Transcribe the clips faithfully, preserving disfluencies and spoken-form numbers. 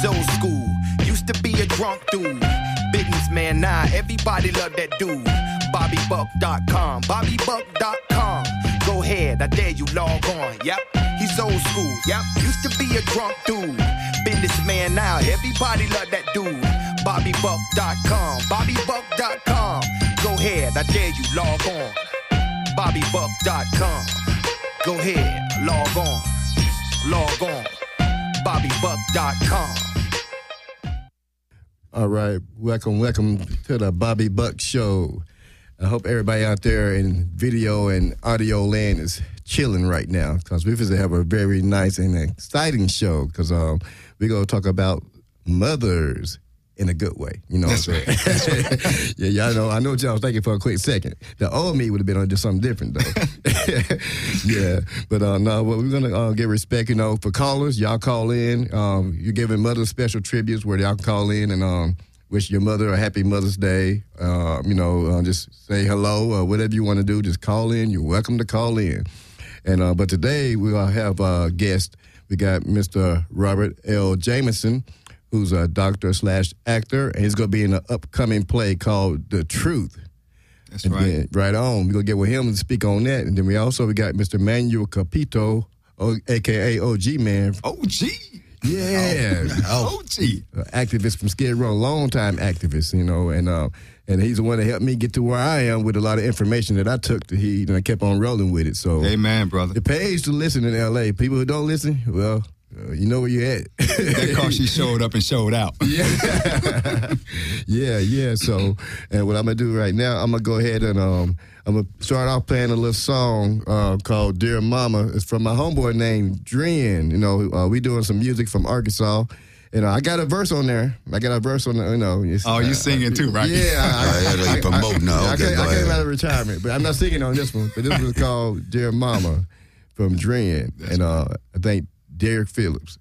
old school. Used to be a drunk dude. Businessman now, everybody love that dude. Bobby Buck dot com, Bobby Buck dot com. Go ahead, I dare you, log on. Yep, he's old school. Yep, used to be a drunk dude. Businessman now, everybody love that dude. Bobby Buck dot com, Bobby Buck dot com. Go ahead, I dare you, log on. Bobby Buck dot com. Go ahead, log on. Log on. Bobby Buck dot com. All right, welcome, welcome to the Bobby Buck Show. I hope everybody out there in video and audio land is chilling right now because we're going to have a very nice and exciting show because um, we're going to talk about mothers in a good way. You know That's what I'm saying? right. Right. yeah, y'all know. I know what y'all was thinking for a quick second. The old me would have been on just something different, though. yeah, but uh, no, well, we're going to uh, give respect, you know, for callers. Y'all call in. Um, you're giving mothers special tributes where y'all can call in and um, wish your mother a happy Mother's Day. Uh, you know, uh, just say hello or whatever you want to do. Just call in. You're welcome to call in. And uh, but today we uh, have a guest. We got Mister Robert L. Jameson, who's a doctor slash actor, and he's going to be in an upcoming play called The Truth. That's and right. Then, right on. We're going to get with him to speak on that. And then we also we got Mister Manuel Capito, a k a. O G Man. O G? Yeah. Oh, O G. Uh, activist from Skid Row, long-time activist, you know, and uh, and he's the one that helped me get to where I am with a lot of information that I took to heed, and I kept on rolling with it. So, Amen, brother. It pays to listen in L A. People who don't listen, well, Uh, you know where you're at. That car she showed up and showed out. Yeah. yeah, yeah. So, and what I'm going to do right now, I'm going to go ahead and um, I'm going to start off playing a little song uh, called Dear Mama. It's from my homeboy named Dren. You know, uh, we doing some music from Arkansas. And uh, I got a verse on there. I got a verse on the, you know. It's, Oh, you uh, singing too, right? Yeah. I, I, I, I, promote now. I, Okay, came, go I came ahead. out of retirement, but I'm not singing on this one. But this was called Dear Mama from Dren. And uh, I think Derek Phillips.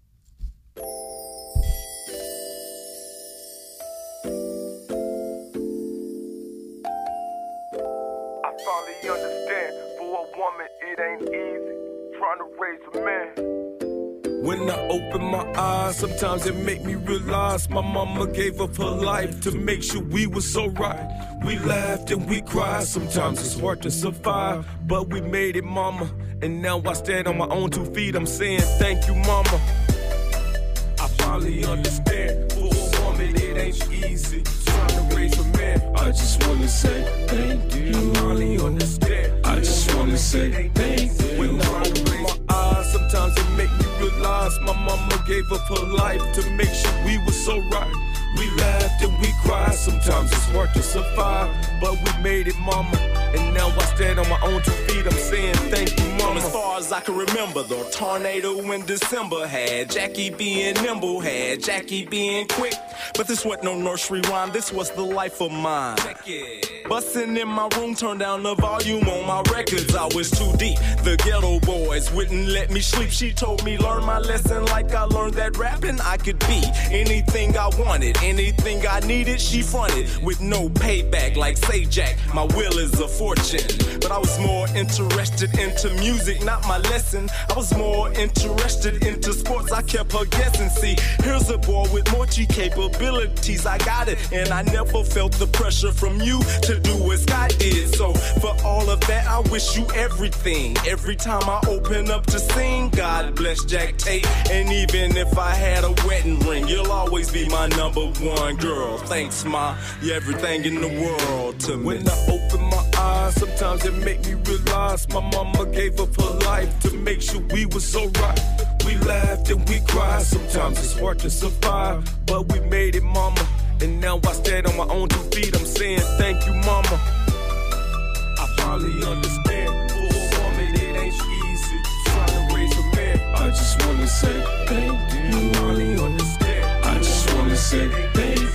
I finally understand, for a woman it ain't easy trying to raise a man. When I open my eyes, sometimes it make me realize my mama gave up her life to make sure we were so right. We laughed and we cried, sometimes it's hard to survive, but we made it, mama. And now I stand on my own two feet, I'm saying thank you, mama. I finally understand, for a woman it ain't easy trying to raise a man. I just wanna say thank you. I finally understand, I just wanna say thank you. When I open my eyes, sometimes it make me realize my mama gave up her life to make sure we were so right. We laughed and we cried, sometimes it's hard to survive, but we made it, mama. And now I stand on my own two feet, I'm saying thank you, mama. As far as I can remember, the tornado in December had Jackie being nimble, had Jackie being quick. But this wasn't no nursery rhyme, this was the life of mine. Bustin' in my room, turn down the volume on my records, I was too deep. The ghetto boys wouldn't let me sleep. She told me learn my lesson like I learned that rapping I could be anything I wanted, anything I needed, she fronted with no payback like say Jack, my will is a fortune. But I was more interested into music, not my lesson. I was more interested into sports, I kept her guessing. See, here's a boy with more G capabilities, I got it. And I never felt the pressure from you to do as I did. So for all of that, I wish you everything. Every time I open up to sing, God bless Jack Tate. And even if I had a wedding ring, you'll always be my number one girl. Thanks, ma, you're everything in the world to me. When I open my eyes, sometimes it make me realize my mama gave up her life to make sure we were so right. We laughed and we cried, sometimes it's hard to survive, but we made it, mama. And now I stand on my own two feet, I'm saying thank you, mama. I finally understand, for a woman it ain't easy trying to raise a man. I just wanna say thank you. I finally understand, I just wanna say thank you.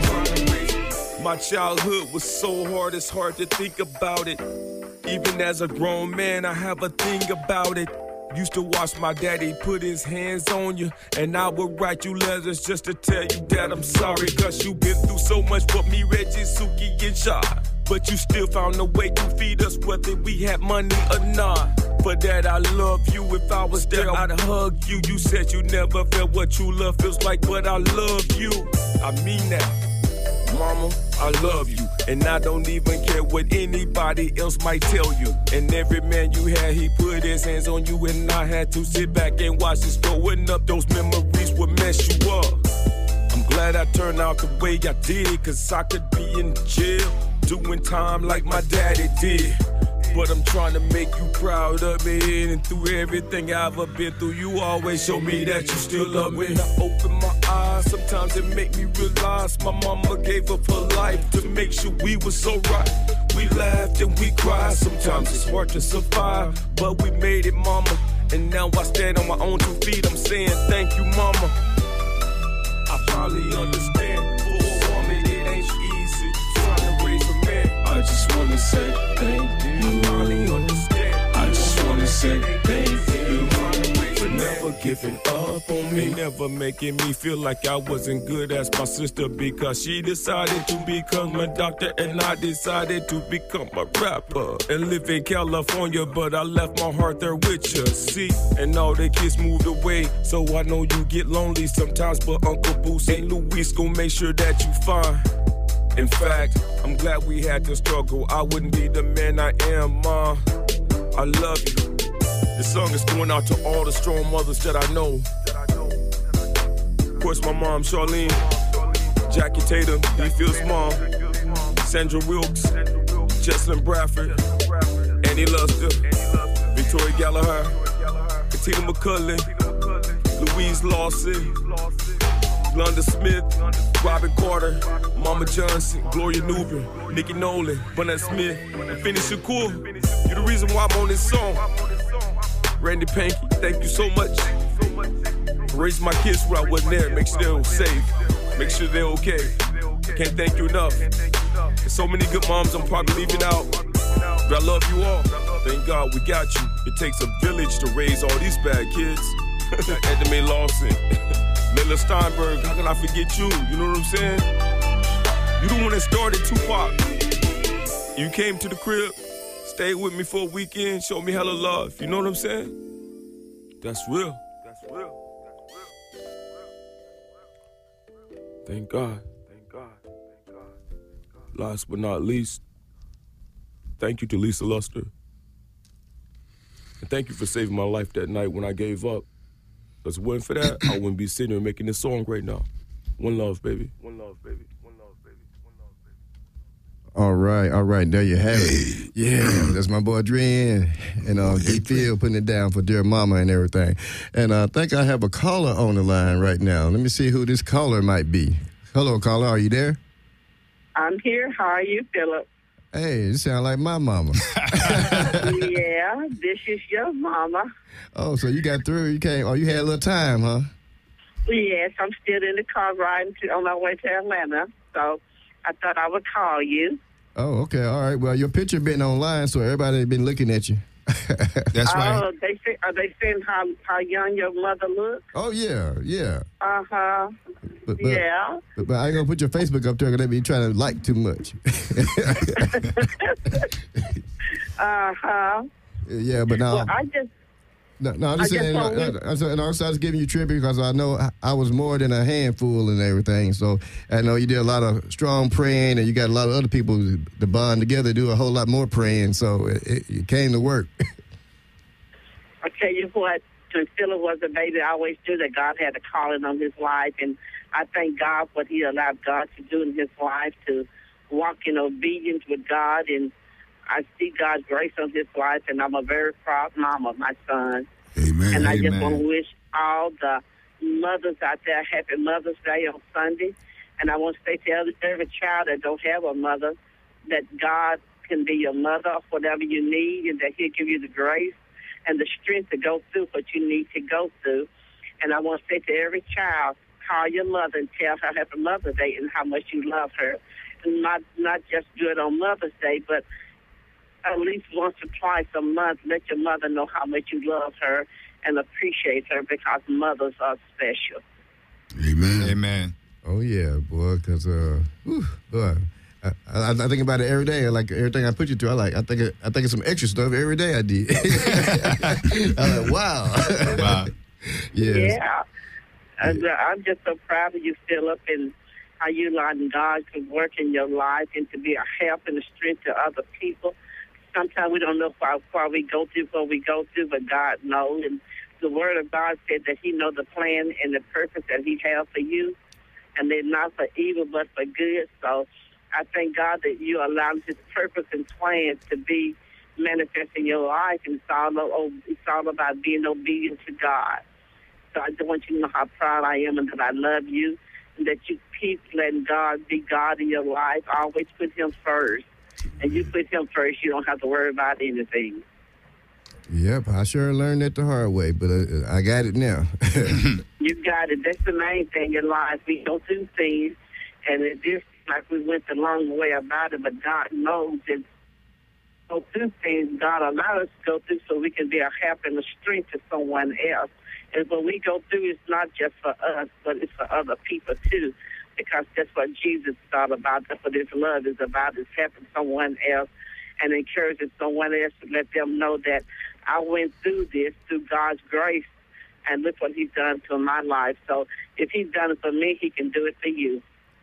My childhood was so hard, it's hard to think about it. Even as a grown man, I have a thing about it. Used to watch my daddy put his hands on you, and I would write you letters just to tell you that I'm sorry, cause you been through so much for me, Reggie, Suki, and Shaw. but you still found a way to feed us whether we had money or not. For that I love you. If I was there, I'd hug you. You said you never felt what true love feels like, but I love you. I mean that. Mama, I love you, and I don't even care what anybody else might tell you. And every man you had, he put his hands on you, and I had to sit back and watch this growing up. Those memories would mess you up. I'm glad I turned out the way I did, cause I could be in jail, doing time like my daddy did. But I'm trying to make you proud of me, and through everything I've ever been through, you always show me that you still love me. When I open my eyes, sometimes it make me realize my mama gave up her life to make sure we were so right. We laughed and we cried, sometimes it's hard to survive, but we made it, mama. And now I stand on my own two feet, I'm saying thank you, mama. I finally understand, for a woman it ain't easy trying to raise a man. I just wanna say thank you. I finally understand. I just wanna say thank you for never giving up on me, never making me feel like I wasn't good as my sister, because she decided to become a doctor and I decided to become a rapper and live in California, but I left my heart there with you. See, and all the kids moved away, so I know you get lonely sometimes, but Uncle Boots and Luis gon' make sure that you fine. In fact, I'm glad we had to struggle. I wouldn't be the man I am, Ma. I love you. This song is going out to all the strong mothers that I know. Of course, my mom, Charlene, Jackie Tatum, D. Phil's mom, Sandra Wilkes, Jessalyn Bradford, Annie Luster, Victoria Gallagher, Katina McCullin, Louise Lawson, Glenda Smith, Robin Carter, Mama Johnson, Gloria Newbern, Nikki Nolan, Burnett Smith, and Finney Shakur. You're the reason why I'm on this song. Randy Pankey, thank you so much for raising my kids when I wasn't there. Make sure they're safe. Make sure they're okay. I can't thank you enough. There's so many good moms I'm probably leaving out, but I love you all. Thank God we got you. It takes a village to raise all these bad kids. Edna Mae Lawson, Layla Steinberg, how can I forget you? You know what I'm saying? You the one that started Tupac. You came to the crib, stayed with me for a weekend, showed me hella love. You know what I'm saying? That's real. That's real. That's real. Thank God. Thank God. Thank God. Last but not least, thank you to Lisa Luster. And thank you for saving my life that night when I gave up. Because if it wasn't for that, I wouldn't be sitting here making this song right now. One love, baby. One love, baby. One love, baby. One love, baby. All right, all right. There you have it. Yeah, that's my boy Dre and uh, D. Phil putting it down for Dear Mama and everything. And I think I have a caller on the line right now. Let me see who this caller might be. Hello, caller. Are you there? I'm here. How are you, Philip? Hey, you sound like my mama. Yeah, this is your mama. Oh, so you got through. You came. Oh, you had a little time, huh? Yes, I'm still in the car riding to, on my way to Atlanta. So I thought I would call you. Oh, okay. All right. Well, your picture been online, so everybody been looking at you. That's right. Oh, they say, are they saying how, how young your mother looks? Oh, yeah, yeah. Uh-huh. But, but, yeah. But, but I ain't going to put your Facebook up there because they be trying to like too much. uh-huh. Yeah, but now... Well, I just... No, no, I'm just I saying, just uh, uh, and also I was giving you tribute because I know I, I was more than a handful and everything. So I know you did a lot of strong praying, and you got a lot of other people to bond together, do a whole lot more praying. So it, it, it came to work. I tell you what, when Philip was a baby, I always knew that God had a calling on his life, and I thank God for what he allowed God to do in his life, to walk in obedience with God, and I see God's grace on his life, and I'm a very proud mom of my son. Amen. And I Amen. just want to wish all the mothers out there happy Mother's Day on Sunday. And I want to say to every, every child that don't have a mother that God can be your mother, whatever you need, and that he'll give you the grace and the strength to go through what you need to go through. And I want to say to every child, call your mother and tell her Happy Mother's Day and how much you love her. And not, not just do it on Mother's Day, but at least once or twice a month, let your mother know how much you love her and appreciate her, because mothers are special. Amen. Amen. Oh, yeah, boy, because, uh, whew, boy, I, I, I think about it every day. Like everything I put you through, I like. I think it, I think of some extra stuff every day. I did. I'm like, wow. Wow. Yes. Yeah. And, uh, I'm just so proud of you, Philip, and how you allowing God to work in your life and to be a help and a strength to other people. Sometimes we don't know how far we go through, what we go through, but God knows. And the Word of God said that He knows the plan and the purpose that He has for you, and they're not for evil but for good. So I thank God that you allow His purpose and plan to be manifest in your life, and it's all, it's all about being obedient to God. So I just want you to know how proud I am and that I love you, and that you keep letting God be God in your life. Always put Him first. And you put Him first, you don't have to worry about anything. Yep, I sure learned that the hard way, but uh, I got it now. You got it. That's the main thing in life. We go through things, and it is like we went the long way about it, but God knows that go through things, God allowed us to go through so we can be a help and a strength to someone else. And when we go through, it's not just for us, but it's for other people too, because that's what Jesus is all about. That's what His love is about, is helping someone else and encouraging someone else to let them know that I went through this through God's grace, and look what He's done to my life. So if He's done it for me, He can do it for you.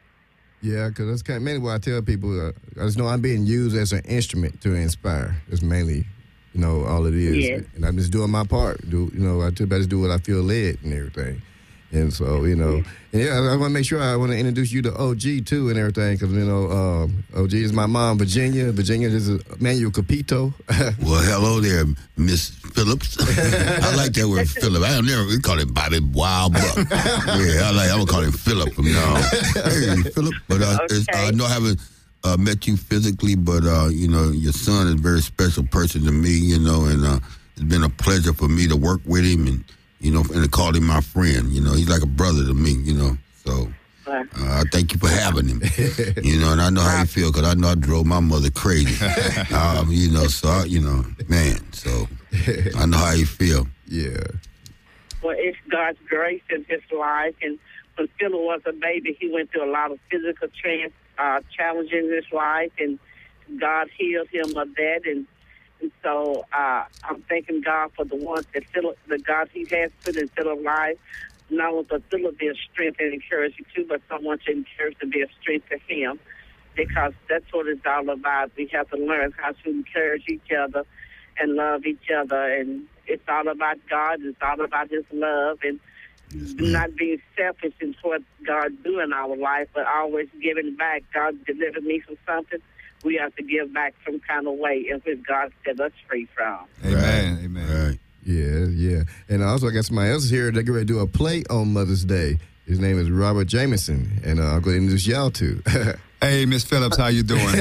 Yeah, because that's kind of mainly what I tell people. Uh, I just know I'm being used as an instrument to inspire. That's mainly, you know, all it is. Yes. And I'm just doing my part. Do you know? I try to do what I feel led and everything. And so, you know, and yeah, I want to make sure I want to introduce you to O G too and everything, because you know, um, O G is my mom, Virginia. Virginia is Manuel Capito. Well, hello there, Miss Phillips. I like that word, Philip. I don't never we call it Bobby Wild Buck. Yeah, I like. I'm gonna call him Philip from now on. Hey, Philip. But uh, Okay. I know I haven't uh, met you physically, but uh, you know, your son is a very special person to me. You know, and uh, it's been a pleasure for me to work with him and. You know, and to call him my friend. You know, he's like a brother to me, you know. So, uh, I thank you for having him. You know, and I know how you feel, because I know I drove my mother crazy. um, you know, so, I, you know, man, so I know how you feel. Yeah. Well, it's God's grace in his life. And when Philip was a baby, he went through a lot of physical trans, uh, challenges in his life, and God healed him of that. And And so uh, I'm thanking God for the ones that Philip, the God He has put in Philip's life, not only for Philip be a strength and encouragement too, but someone to encourage to be a strength to him, because that's what it's all about. We have to learn how to encourage each other and love each other, and it's all about God. It's all about His love, and yes, not being selfish in what God do in our life, but always giving back. God delivered me from something. We have to give back some kind of way, and which God set us free from. Amen. Right. Amen. Right. Yeah, yeah. And also, I got somebody else here that get ready to do a play on Mother's Day. His name is Robert Jameson, and uh, I'm going to introduce y'all to. Hey, Miss Phillips, how you doing?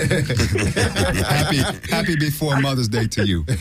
happy, happy before Mother's Day to you.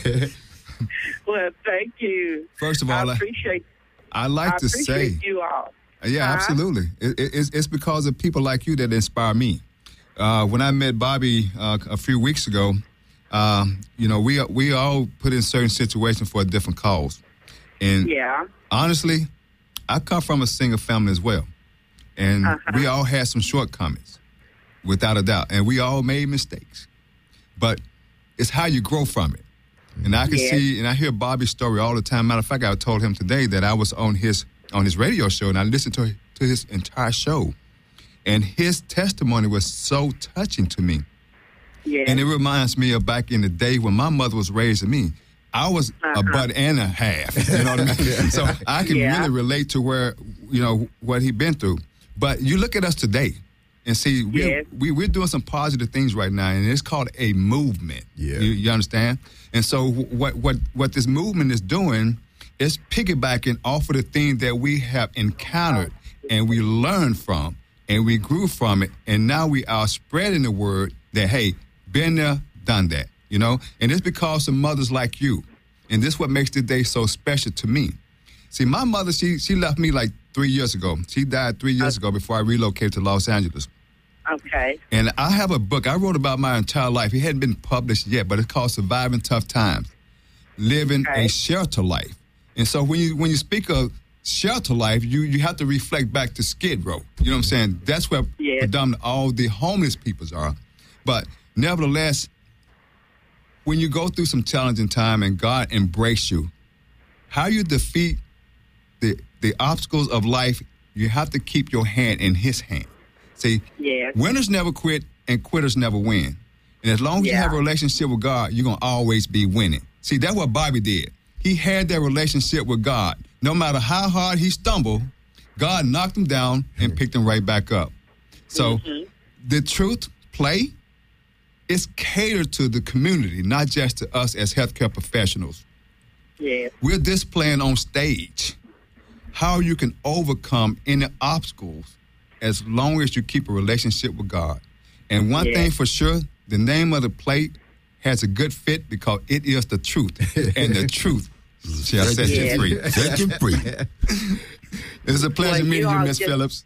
Well, thank you. First of all, I appreciate. I like I to appreciate say, you all. yeah, Huh? absolutely. It, it, it's, it's because of people like you that inspire me. Uh, when I met Bobby uh, a few weeks ago, um, you know, we we all put in certain situations for a different cause. And Yeah. honestly, I come from a single family as well. And Uh-huh. we all had some shortcomings, without a doubt. And we all made mistakes. But it's how you grow from it. And I can Yes. see, and I hear Bobby's story all the time. Matter of fact, I told him today that I was on his on his radio show, and I listened to, to his entire show. And his testimony was so touching to me. Yeah. And it reminds me of back in the day when my mother was raising me. I was Uh-huh. a butt and a half. You know what I mean? So I can Yeah. really relate to where, you know, what he been through. But you look at us today and see, we're, Yes. we, we're doing some positive things right now, and it's called a movement. Yeah. You, you understand? And so what, what, what this movement is doing is piggybacking off of the things that we have encountered and we learned from. And we grew from it, and now we are spreading the word that, hey, been there, done that, you know? And it's because of mothers like you. And this is what makes today so special to me. See, my mother, she she left me like three years ago. She died three years ago before I relocated to Los Angeles. Okay. And I have a book I wrote about my entire life. It hadn't been published yet, but it's called Surviving Tough Times, Living Okay. a Shelter Life. And so when you when you speak of shelter life, you, you have to reflect back to Skid Row. You know what I'm saying? That's where Yes. predominantly all the homeless peoples are. But nevertheless, when you go through some challenging time and God embrace you, how you defeat the the obstacles of life, you have to keep your hand in his hand. See, yes. winners never quit and quitters never win. And as long as yeah. you have a relationship with God, you're going to always be winning. See, that's what Bobby did. He had that relationship with God. No matter how hard he stumbled, God knocked him down and picked him right back up. So mm-hmm. the Truth Play is catered to the community, not just to us as healthcare professionals. Yes. We're displaying on stage how you can overcome any obstacles as long as you keep a relationship with God. And one yes. thing for sure, the name of the play has a good fit because it is the truth. And the truth shall set yes. you free. Set you free. It's a pleasure well, meeting you, Miss just, Phillips.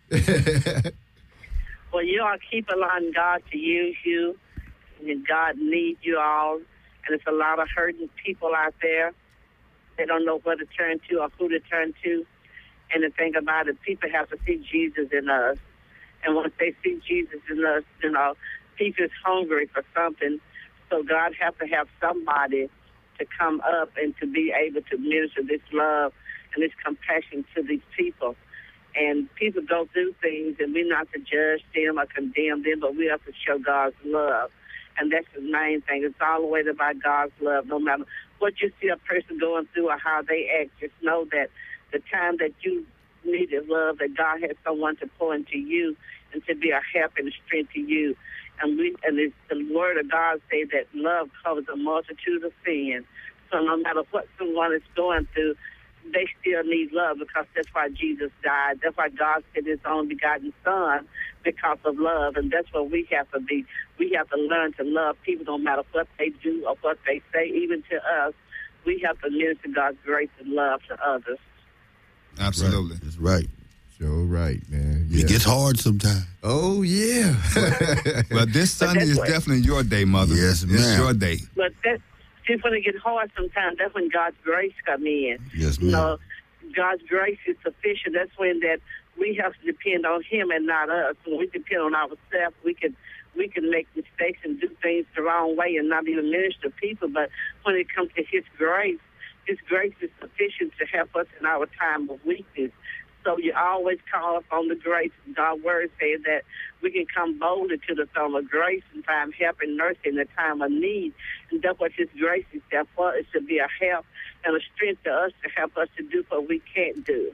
Well, you all keep allowing God to use you, and God needs you all. And there's a lot of hurting people out there. They don't know where to turn to or who to turn to. And the thing about it, people have to see Jesus in us. And once they see Jesus in us, you know, people is hungry for something. So God has to have somebody to come up and to be able to minister this love and this compassion to these people. And people go through things, and we're not to judge them or condemn them, but we have to show God's love. And that's the main thing. It's all the way about God's love. No matter what you see a person going through or how they act, just know that the time that you needed love, that God has someone to pour into you and to be a help and a strength to you. And we and it's, the word of God says that love covers a multitude of sin. So no matter what someone is going through, they still need love, because that's why Jesus died. That's why God sent his own begotten son, because of love. And that's what we have to be. We have to learn to love people no matter what they do or what they say, even to us. We have to minister God's grace and love to others. Absolutely. That's right. So right, man. Yeah. It gets hard sometimes. Oh, yeah. Well, this Sunday is what, definitely your day, Mother. Yes, ma'am. It's your day. But that's just when it gets hard sometimes. That's when God's grace come in. Yes, ma'am. You know, God's grace is sufficient. That's when that we have to depend on him and not us. When we depend on ourselves, we can we can make mistakes and do things the wrong way and not even minister to people. But when it comes to his grace, his grace is sufficient to help us in our time of weakness. So you always call upon the grace. God's word says that we can come boldly to the throne of grace and find help and mercy in the time of need. And that's what his grace is there for. It should be a help and a strength to us to help us to do what we can't do.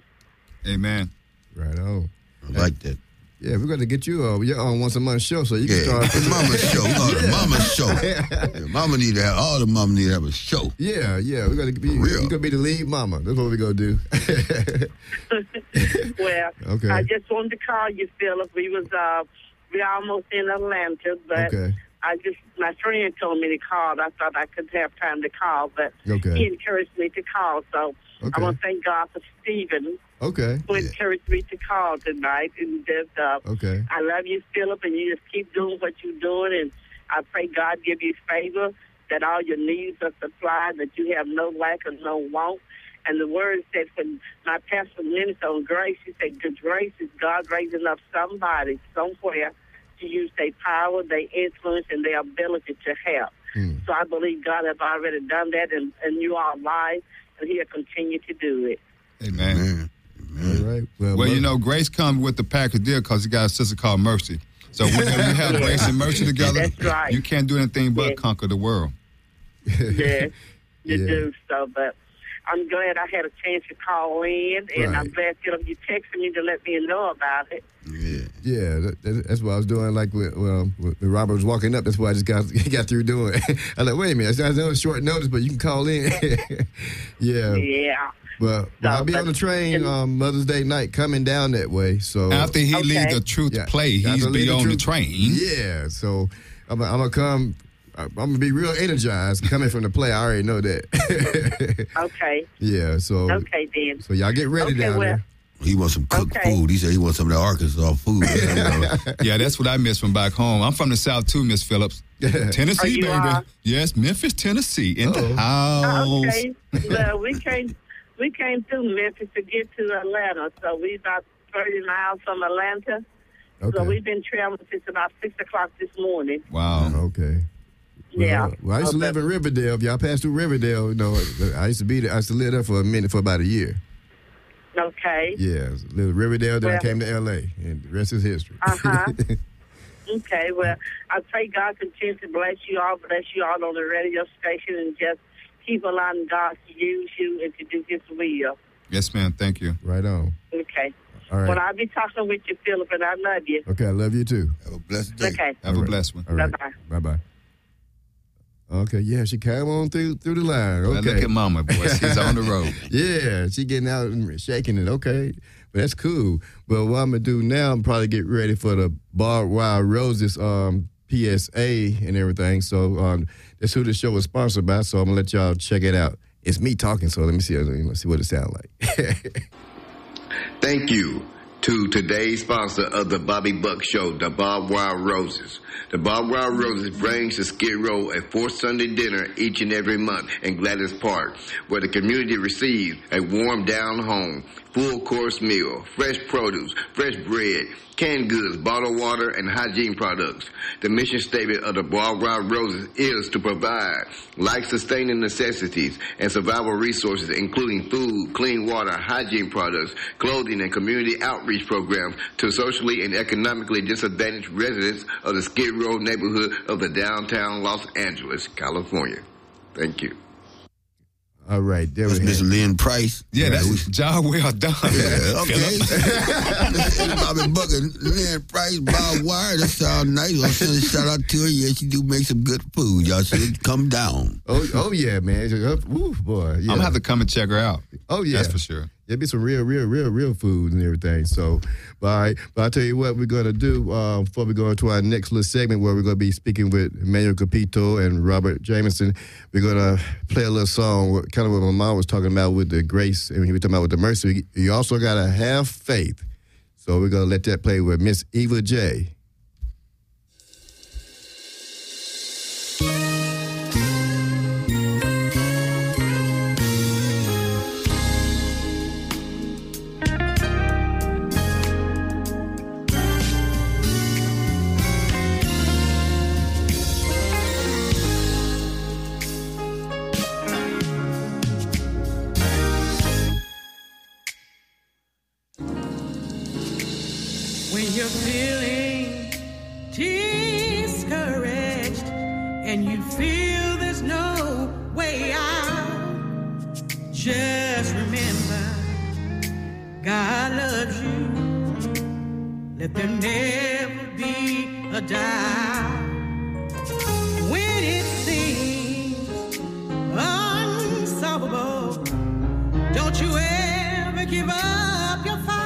Amen. Right on. I like that. Yeah, we're going to get you uh, you're on once a month show, so you Yeah, can start. Mama's show. We got a Mama's show. Yeah, mama need to have, all the mama need to have a show. Yeah, yeah, we're going to be, you're going to be the lead mama. That's what we're going to do. Well, okay. I just wanted to call you, Philip. We was uh, we almost in Atlanta, but Okay. I just my friend told me to call. I thought I could have time to call, but Okay. he encouraged me to call. So Okay. I want to thank God for Stephen, Okay. who encouraged me to call tonight. And just, uh, Okay. I love you, Philip, and you just keep doing what you're doing. And I pray God give you favor, that all your needs are supplied, that you have no lack or no want. And the word said, when my pastor ministered on grace, he said, good grace is God raising up somebody somewhere to use their power, their influence, and their ability to help. Hmm. So I believe God has already done that, and, and you are alive, and he'll continue to do it. Amen. Man. All right. Well, Well, you look- know, grace comes with the package deal because he got a sister called Mercy. So whenever you have Yeah. grace and mercy together, That's right. you can't do anything but Yeah. conquer the world. Yes, you Yeah. do. So, but I'm glad I had a chance to call in, and I'm Right. glad, Philip, you texted me to let me know about it. Yeah. Yeah, that, that, that's what I was doing. Like with, well, when Robert was walking up, that's what I just got got through doing. I was like, wait a minute, I know it's short notice, but you can call in. yeah, Yeah. but, but I'll be but- on the train um, Mother's Day night coming down that way. So After he Okay. leaves the truth yeah, play, after he's I leave be on the truth- train. Yeah, so I'm, I'm gonna come. I'm gonna be real energized coming from the play. I already know that. Okay. yeah, so Okay, then. so y'all get ready Okay, down well- there. He wants some cooked Okay. food. He said he wants some of that Arkansas food. You know. Yeah, that's what I miss from back home. I'm from the South too, Miss Phillips. Oh, Tennessee, you baby. are? Yes, Memphis, Tennessee, in Uh-oh. the house. Okay. Well, we came, we came through Memphis to get to Atlanta, so we about thirty miles from Atlanta. Okay. So we've been traveling since about six o'clock this morning. Wow. Okay. Yeah. Well, well, I used to Okay. live in Riverdale. If y'all passed through Riverdale, you know, I used to be there. I used to live there for a minute, for about a year. Okay. Yeah, lived in Riverdale, then I Well- came to L A, and the rest is history. Uh-huh. Okay, well, I pray God continue to bless you all, bless you all on the radio station, and just keep allowing God to use you and to do His will. Yes, ma'am. Thank you. Right on. Okay. All right. Well, I'll be talking with you, Philip, and I love you. Okay, I love you too. Have a blessed day. Okay. Have All a right. blessed one. All right. Bye-bye. Bye-bye. Okay, yeah, she came on through through the line. Well, Okay. look at Mama, boy. She's on the road. Yeah, she getting out and shaking it. Okay, but that's cool. Well, what I'm gonna do now, I'm probably get ready for the Barbed Wire Roses um, P S A and everything. So um, that's who the show is sponsored by. So I'm gonna let y'all check it out. It's me talking, so let me see. Let's see what it sounds like. Thank you to today's sponsor of the Bobby Buck Show, the Barbed Wire Roses. The Barbed Wire Roses brings the Skid Row a fourth Sunday dinner each and every month in Gladys Park, where the community receives a warm down home, full course meal, fresh produce, fresh bread, canned goods, bottled water, and hygiene products. The mission statement of the Barbed Wire Roses is to provide life-sustaining necessities and survival resources, including food, clean water, hygiene products, clothing, and community outreach programs to socially and economically disadvantaged residents of the Skid Row neighborhood of the downtown Los Angeles, California. Thank you. All right, there That's we Miss go. Lynn Price. Yeah, that's job well done. Yeah, okay. Miss Bobby Buck and Lynn Price, Bob Wire. That sounds nice. I'll send a shout out to her. Yeah, she do make some good food. Y'all should come down. Oh, oh yeah, man. Woo, boy. Yeah. I'm gonna have to come and check her out. Oh yeah, That's for sure. There'll be some real, real, real, real food and everything. So, all right. But I'll tell you what we're going to do uh, before we go into our next little segment where we're going to be speaking with Emmanuel Capito and Robert Jameson. We're going to play a little song, kind of what my mom was talking about with the grace, and he was talking about with the mercy. You also got to have faith. So we're going to let that play with Miss Eva J. When you're feeling discouraged and you feel there's no way out, just remember God loves you. Let there never be a doubt. When it seems unsolvable, don't you ever give up your fight.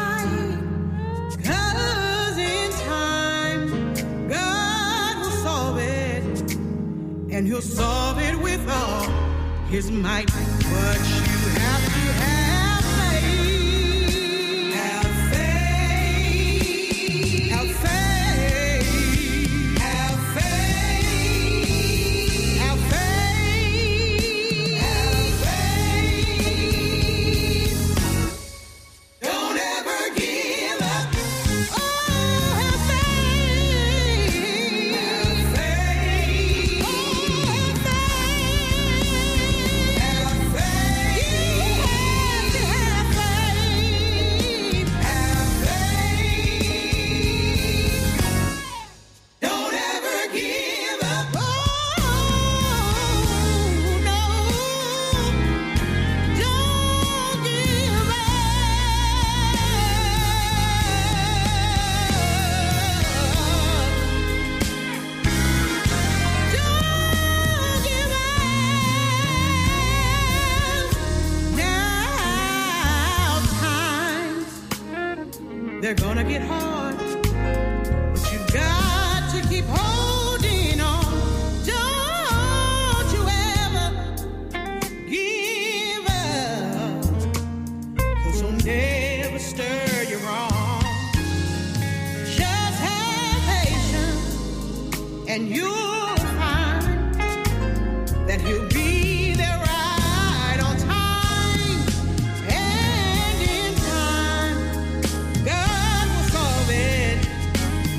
And he'll solve it with all his might. But you have to have faith. Have faith. Have faith. Have faith. Have faith. Have faith. Don't ever give up. Oh, have faith. Have faith. They're gonna get hard, but you got to keep holding on. Don't you ever give up, 'cause he'll never stir you wrong. Just have patience, and you'll find that he'll be there right on time. And in time, God will solve it.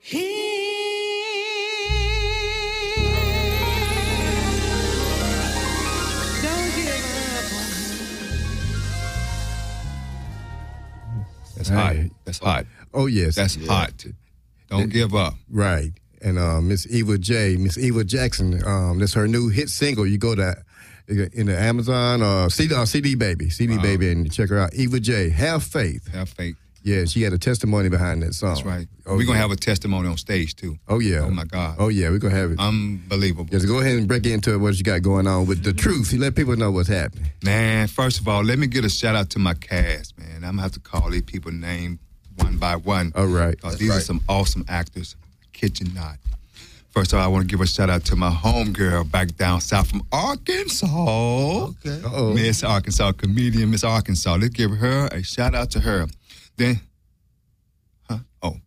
That's hot. That's hot. Oh, yes. That's yeah. hot. Don't give up. Right. And uh, Miss Eva J, Miss Eva Jackson, um, that's her new hit single. You go to in the Amazon or C D, or C D Baby, C D Wow. Baby, and check her out. Eva J, Have Faith. Have faith. Yeah, she had a testimony behind that song. That's right. Oh, We're yeah. going to have a testimony on stage, too. Oh, yeah. Oh, my God. Oh, yeah, we're going to have it. Unbelievable. Just go ahead and break into what you got going on with the truth. You let people know what's happening. Man, first of all, let me get a shout out to my cast, man. I'm going to have to call these people names one by one. All right. Uh, these are some awesome actors. Kid you not. First of all, I want to give a shout out to my homegirl back down south from Arkansas. Okay. Uh-oh. Miss Arkansas, comedian Miss Arkansas. Let's give her a shout out to her. Then, huh? Oh.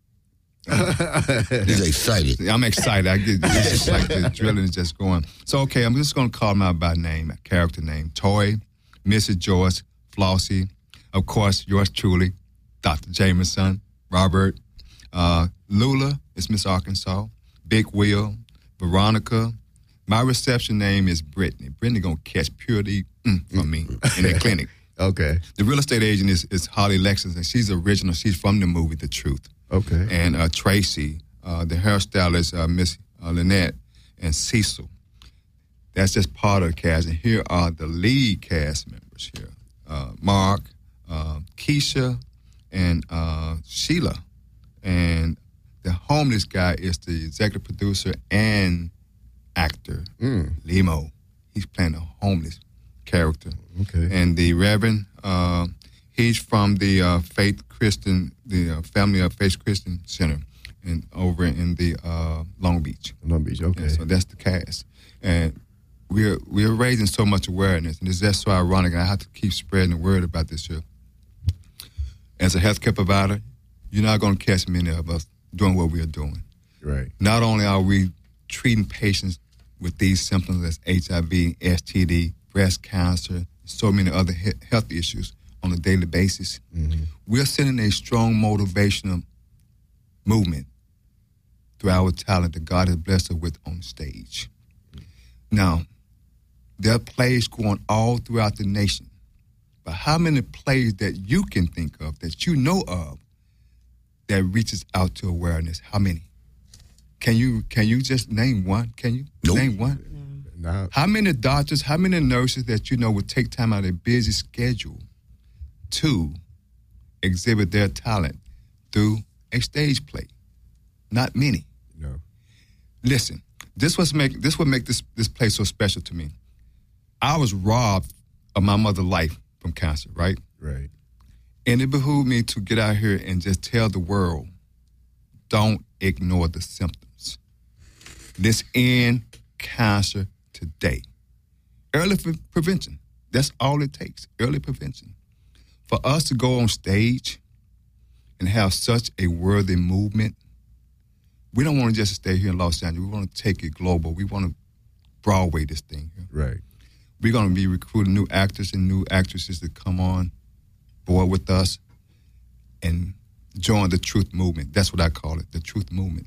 He's excited. I'm excited. I get this is like the drilling is just going. So okay, I'm just gonna call them out by name, character name. Toy, Missus Joyce, Flossie, of course, yours truly, Doctor Jameson, Robert, uh, Lula is Miss Arkansas, Big Will, Veronica. My reception name is Brittany. Brittany gonna catch purity mm, from me in the clinic. Okay. The real estate agent is, is Holly Lexus, and she's original. She's from the movie The Truth. Okay. And uh, Tracy, uh, the hairstylist, uh, Miss uh, Lynette, and Cecil. That's just part of the cast. And here are the lead cast members here. Uh, Mark, uh, Keisha, and uh, Sheila. And the homeless guy is the executive producer and actor, Mm. Limo. He's playing a homeless character. Okay. And the Reverend, uh, he's from the uh, Faith Christian, the uh, Family of Faith Christian Center, and over in the uh, Long Beach. Long Beach, okay. Yeah, so that's the cast, and we're we're raising so much awareness, and it's just so ironic. And I have to keep spreading the word about this here. As a healthcare provider, you're not going to catch many of us doing what we are doing. Right. Not only are we treating patients with these symptoms as H I V, S T D, breast cancer, so many other he- health issues on a daily basis, Mm-hmm. we're sending a strong motivational movement through our talent that God has blessed us with on stage. Now, there are plays going all throughout the nation, but how many plays that you can think of, that you know of, that reaches out to awareness? How many? Can you can you just name one? Can you Nope. name one? Now, How many doctors, how many nurses that you know would take time out of their busy schedule to exhibit their talent through a stage play? Not many. no. Listen, this was make this would make this this place so special to me. I was robbed of my mother's life from cancer, right? Right. And it behooved me to get out here and just tell the world, don't ignore the symptoms. Let's end cancer today. Early pre- prevention. That's all it takes. Early prevention. For us to go on stage and have such a worthy movement, we don't want to just stay here in Los Angeles. We want to take it global. We want to Broadway this thing here. Right. We're going to be recruiting new actors and new actresses to come on board with us and join the truth movement. That's what I call it, the truth movement.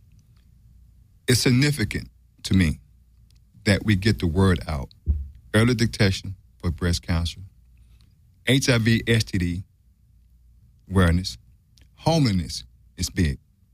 It's significant to me that we get the word out. Early detection for breast cancer, H I V, S T D awareness, homelessness is big.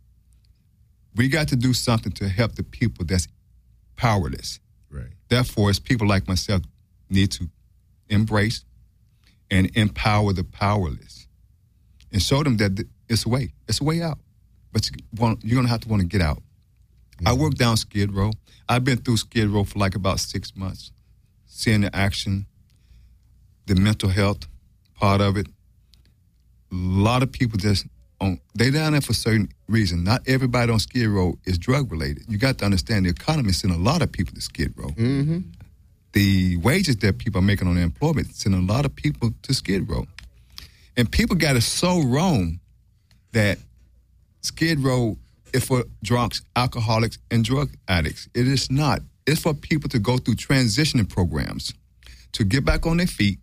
We got to do something to help the people that's powerless. Right. Therefore, it's people like myself need to embrace and empower the powerless and show them that th- it's a way. It's a way out. But you want, you're going to have to want to get out. Mm-hmm. I worked down Skid Row. I've been through Skid Row for like about six months, seeing the action, the mental health part of it. A lot of people just, on, they down there for certain reasons. Not everybody on Skid Row is drug related. You got to understand the economy is sending a lot of people to Skid Row. Mm-hmm. The wages that people are making on employment send a lot of people to Skid Row. And people got it so wrong that Skid Row is for drunks, alcoholics, and drug addicts. It is not. It's for people to go through transitioning programs, to get back on their feet,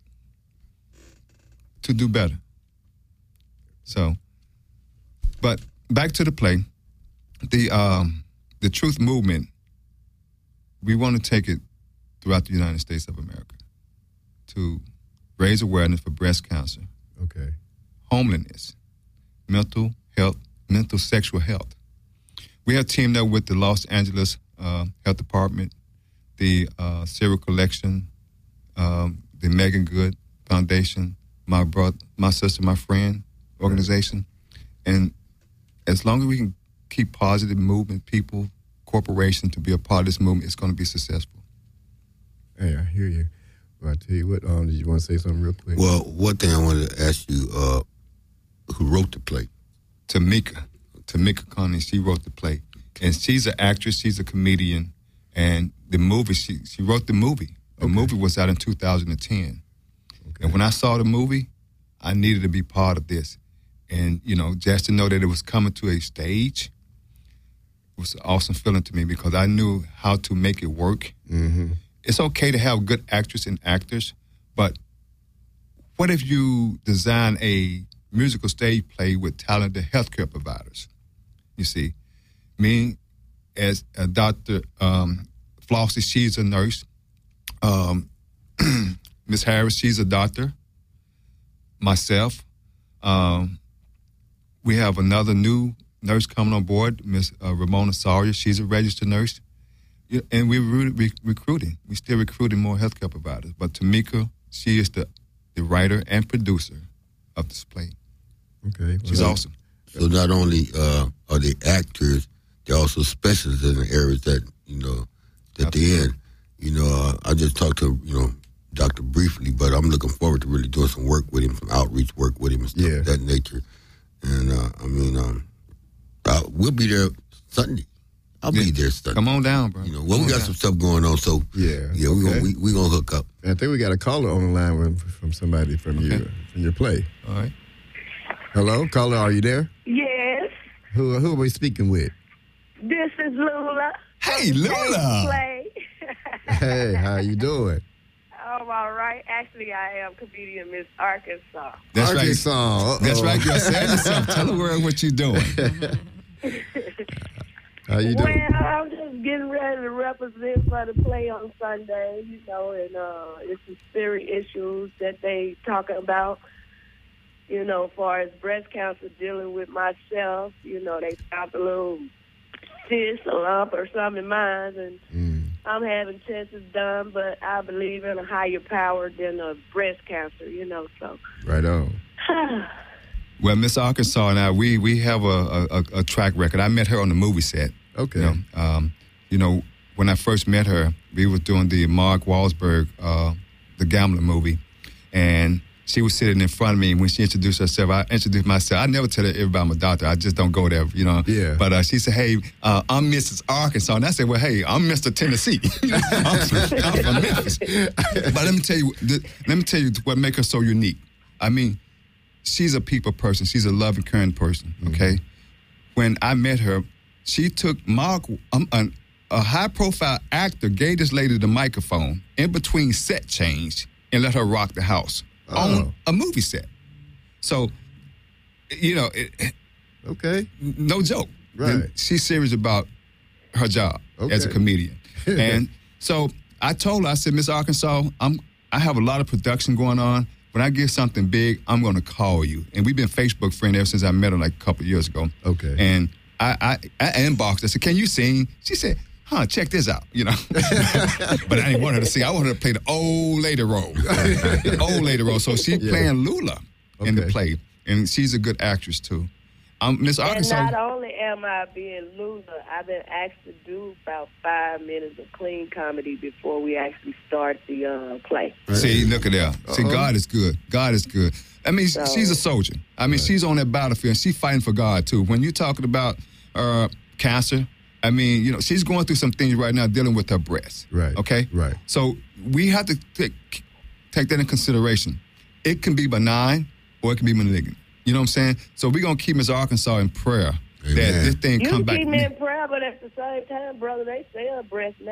to do better. So, but back to the play. the um, the truth movement, we want to take it throughout the United States of America to raise awareness for breast cancer, okay, homelessness, mental health, mental sexual health. We have teamed up with the Los Angeles uh, Health Department, the uh, Serial Collection, um, the Megan Good Foundation, my brother, my sister, my friend organization, and as long as we can keep positive movement, people, corporations to be a part of this movement, it's going to be successful. Hey, I hear you. Well, I tell you what, um, did you want to say something real quick? Well, one thing I wanted to ask you, uh, who wrote the play? Tamika. Tamika Connie, she wrote the play. And she's an actress, she's a comedian, and the movie, she, she wrote the movie. The okay. movie was out in two thousand ten. Okay. And when I saw the movie, I needed to be part of this. And, you know, just to know that it was coming to a stage, it was an awesome feeling to me because I knew how to make it work. Mm-hmm. It's okay to have good actors and actors, but what if you design a musical stage play with talented healthcare providers? You see, me as a Doctor Um, Flossie, she's a nurse. Um, Miss Harris, she's a doctor. Myself, um, we have another new nurse coming on board, Miss uh, Ramona Sawyer. She's a registered nurse. And we're re- recruiting. We're still recruiting more healthcare providers. But Tamika, she is the, the writer and producer of this play. Okay. She's well, awesome. So not only uh, are they actors, they're also specialists in the areas that, you know, that they're in. You know, uh, I just talked to, you know, Doctor briefly, but I'm looking forward to really doing some work with him, some outreach work with him and stuff yeah. of that nature. And, uh, I mean, um, I'll, we'll be there Sunday. I'll yeah. be there Sunday. Come on down, bro. You know, well, we got down. some stuff going on, so yeah, yeah, okay. we're gonna we, we gonna hook up. I think we got a caller on the line from, from somebody from okay. your from your play. All right. Hello, caller, are you there? Yes. Who who are we speaking with? This is Lula. Hey, Lula. Play. Hey, how you doing? I'm all right. Actually, I am comedian Miss Arkansas. That's Arkansas. right. Uh-oh. That's right. Girl, say it yourself. Tell the world what you're doing. How you doing? Well, I'm just getting ready to represent for the play on Sunday, you know, and uh, it's the spirit issues that they talking about, you know, as far as breast cancer, dealing with myself. You know, they found a little cyst, a lump or something in mine, and mm. I'm having tests done, but I believe in a higher power than a breast cancer, you know, so. Right on. Well, Miss Arkansas and I, we we have a, a, a track record. I met her on the movie set. Okay. You know, um, you know, when I first met her, we were doing the Mark Wahlberg, uh, the Gambler movie, and she was sitting in front of me. And when she introduced herself, I introduced myself. I never tell everybody I'm a doctor. I just don't go there, you know. Yeah. But uh, she said, "Hey, uh, I'm Missus Arkansas," and I said, "Well, hey, I'm Mister Tennessee. I'm, from, I'm from Memphis." But let me tell you, let me tell you what makes her so unique. I mean, she's a people person. She's a loving, caring person. Okay. Mm-hmm. When I met her, she took Mark, um, an, a high-profile actor, gave this lady the microphone in between set change and let her rock the house oh. on a movie set. So, you know, it, okay, no joke. Right. She's serious about her job okay. as a comedian. And so I told her, I said, Miss Arkansas, I'm, I have a lot of production going on. When I get something big, I'm going to call you. And we've been Facebook friends ever since I met her like a couple of years ago. Okay. And I, I, I inboxed. I said, "Can you sing?" She said, "Huh, check this out." You know, but I didn't want her to sing. I wanted her to play the old lady role, the old lady role. So she's yeah. playing Lula okay. in the play, and she's a good actress too. Um, Miss Arkansas. And not only am I being Lula, I've been asked to do about five minutes of clean comedy before we actually start the uh, play. See, look at that. Uh-huh. See, God is good. God is good. I mean, so, she's a soldier. I mean, right. she's on that battlefield, and she's fighting for God, too. When you're talking about uh, cancer, I mean, you know, she's going through some things right now dealing with her breast. Right. Okay? Right. So we have to take, take that in consideration. It can be benign, or it can be malignant. You know what I'm saying? So we're going to keep Miss Arkansas in prayer Amen. That this thing you come back. You keep me in prayer, but at the same time, brother, they sell breast now.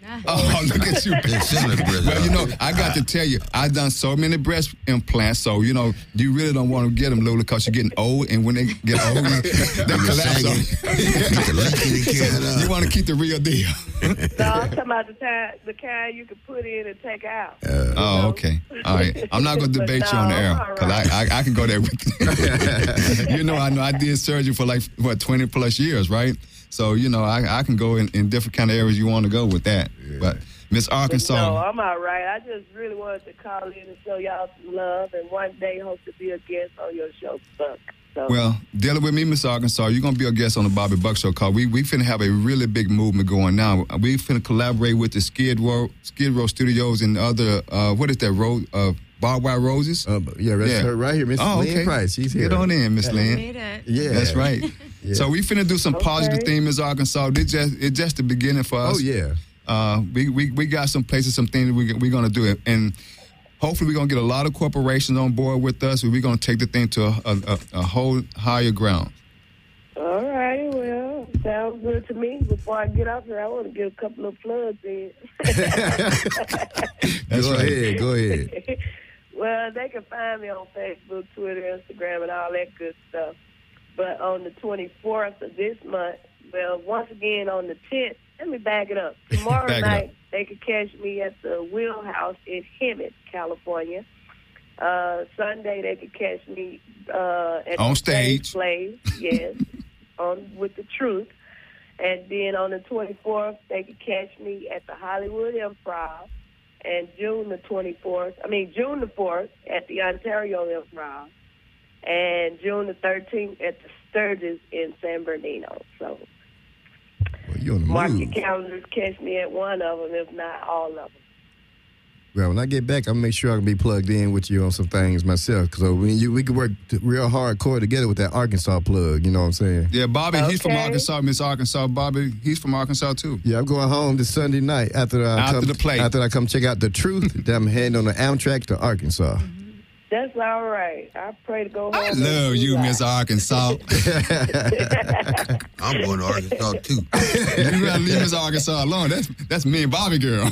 Oh, look at you. Well, you know, I got to tell you, I've done so many breast implants, so, you know, you really don't want to get them, Lula, because you're getting old, and when they get old, they collapse on you. You want to keep the real deal. So I'm talking about the kind, the kind you can put in and take out. Uh, oh, okay. All right. I'm not going to debate you on the air, because right. I, I, I can go there with you. You know, I know I did surgery for like, what, twenty plus years, right? So, you know, I, I can go in, in different kind of areas you want to go with that. Yeah. But Miss Arkansas. No, I'm all right. I just really wanted to call in and show y'all some love, and one day hope to be a guest on your show, Buck. So. Well, dealing with me, Miss Arkansas, you're going to be a guest on the Bobby Buck Show, because we, we finna have a really big movement going now. We finna collaborate with the Skid Row, Skid Row Studios and other, uh, what is that, road, uh, Barbed Wire Roses? Uh, yeah, that's yeah. her right here, Miss oh, Lynn okay. Price. She's here. Get on in, Miss yeah. Lynn. Made it. Yeah. That's right. Yeah. So we finna do some okay. positive things, Miss Arkansas. It's just, it's just the beginning for us. Oh, yeah. Uh, we, we, we got some places, some things we, we're going to do. And hopefully we're going to get a lot of corporations on board with us. We're going to take the thing to a, a, a whole higher ground. All right, well, sounds good to me. Before I get out here, I want to get a couple of plugs in. That's go right. ahead, go ahead. Well, they can find me on Facebook, Twitter, Instagram, and all that good stuff. But on the twenty-fourth of this month, well, once again on the tenth, let me back it up. Tomorrow back night, up. they can catch me at the Wheelhouse in Hemet, California. Uh, Sunday, they can catch me uh, at on the stage. Place, yes, on with the Truth. And then on the twenty-fourth, they can catch me at the Hollywood Improv. And June the twenty-fourth, I mean, June the fourth at the Ontario Improv. And June the thirteenth at the Sturgis in San Bernardino. So, well, you're on the mark move. your calendars, catch me at one of them, if not all of them. Well, when I get back, I'll make sure I can be plugged in with you on some things myself. Because we, you, we can work t- real hardcore together with that Arkansas plug, you know what I'm saying? Yeah, Bobby, okay. he's from Arkansas. Miss Arkansas, Bobby, he's from Arkansas, too. Yeah, I'm going home this Sunday night after I After come, the play. After I come check out The Truth, then I'm heading on the Amtrak to Arkansas. That's all right. I pray to go home. I love you, Miss Arkansas. I'm going to Arkansas, too. You gotta leave Miss Arkansas alone. That's that's me and Bobby girl.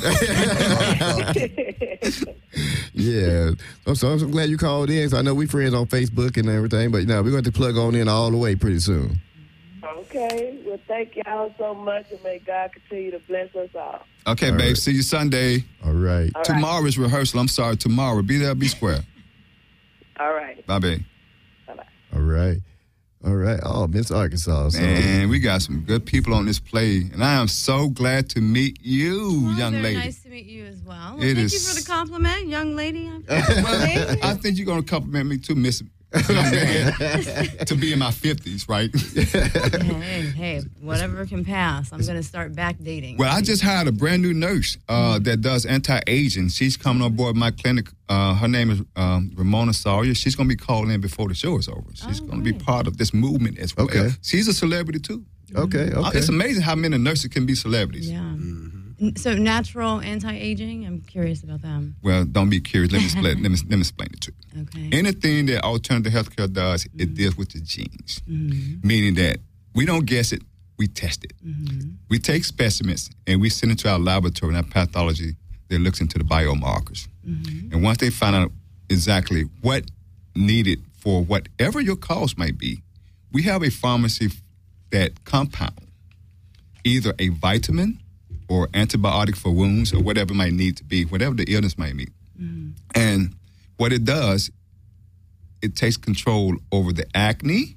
Yeah. So, so I'm glad you called in. So I know we friends on Facebook and everything, but now we're going to plug on in all the way pretty soon. Okay. Well, thank y'all so much, and may God continue to bless us all. Okay, All babe. right. See you Sunday. All right. All right. Tomorrow is rehearsal. I'm sorry. Tomorrow. Be there, be square. All right. Bye, babe. Bye-bye. All right. All right. Oh, Miss Arkansas. So. Man, we got some good people on this play, and I am so glad to meet you, Well, young very lady. nice to meet you as well. well It thank is- you for the compliment, young lady. Well, I think you're going to compliment me too, Miss Young Man, to be in my fifties, right? hey, hey, whatever can pass. I'm going to start back dating. Well, I just hired a brand new nurse uh, that does anti-aging. She's coming on board my clinic. Uh, her name is um, Ramona Sawyer. She's going to be calling in before the show is over. She's Oh, going to be nice. part of this movement as well. Okay. She's a celebrity too. Okay, Uh, okay. It's amazing how many nurses can be celebrities. Yeah. N- So natural anti-aging, I'm curious about them. Well, don't be curious. Let me explain. let me let me explain it to you. Okay. Anything that alternative healthcare does, it deals with the genes, meaning that we don't guess it, we test it. We take specimens and we send it to our laboratory, and our pathology that looks into the biomarkers. And once they find out exactly what needed for whatever your cause might be, we have a pharmacy that compound either a vitamin or antibiotic for wounds or whatever it might need to be, whatever the illness might be. And what it does, it takes control over the acne,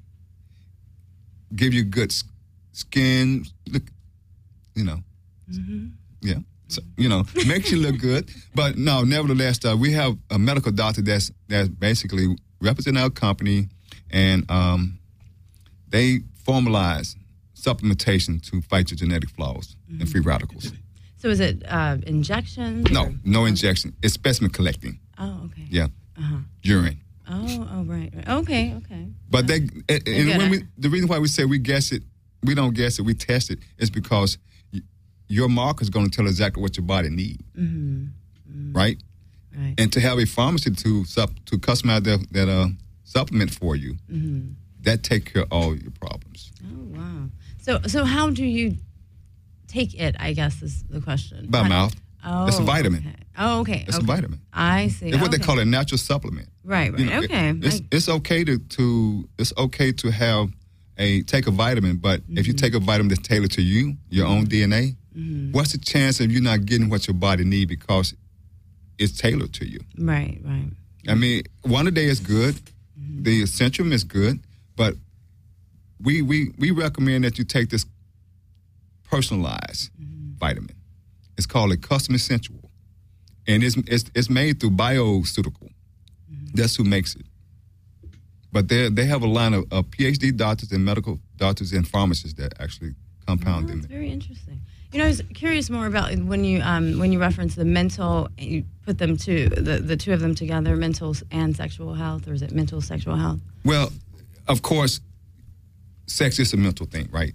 give you good s- skin, look, you know, yeah, so, you know, makes you look good. But no, nevertheless, uh, we have a medical doctor that's that's basically representing our company, and um, they formalize supplementation to fight your genetic flaws and free radicals. So is it uh, injections? No, or- no injection. It's specimen collecting. Oh, okay. Yeah, Uh-huh. urine. Oh, oh, right, right. Okay, okay. But they, and, and get when it. we, the reason why we say we guess it, we don't guess it, we test it, is because y- your marker is going to tell exactly what your body needs, right? Right. And to have a pharmacy to sup, to customize that, that uh, supplement for you, that take care of all your problems. Oh, wow. So, so how do you take it, I guess, is the question. By How- mouth. Oh, It's a vitamin. Okay. Oh, okay. It's okay. a vitamin. I see. It's what they Okay. call a natural supplement. Right, right. You know, it- okay. it's, I- it's okay to, to it's okay to have a take a vitamin, but if you take a vitamin that's tailored to you, your own D N A, what's the chance of you not getting what your body needs because it's tailored to you? right, right. I mean, one a day is good, the Essentium is good, but we we we recommend that you take this personalized vitamin. It's called a custom essential, and it's it's, it's made through Bioceutical. That's who makes it. But they they have a line of, of P H D doctors and medical doctors and pharmacists that actually compound Oh, them. that's very interesting. You know, I was curious more about when you um, when you reference the mental, you put them to the, the two of them together, mental and sexual health, or is it mental sexual health? Well, of course, sex is a mental thing, right?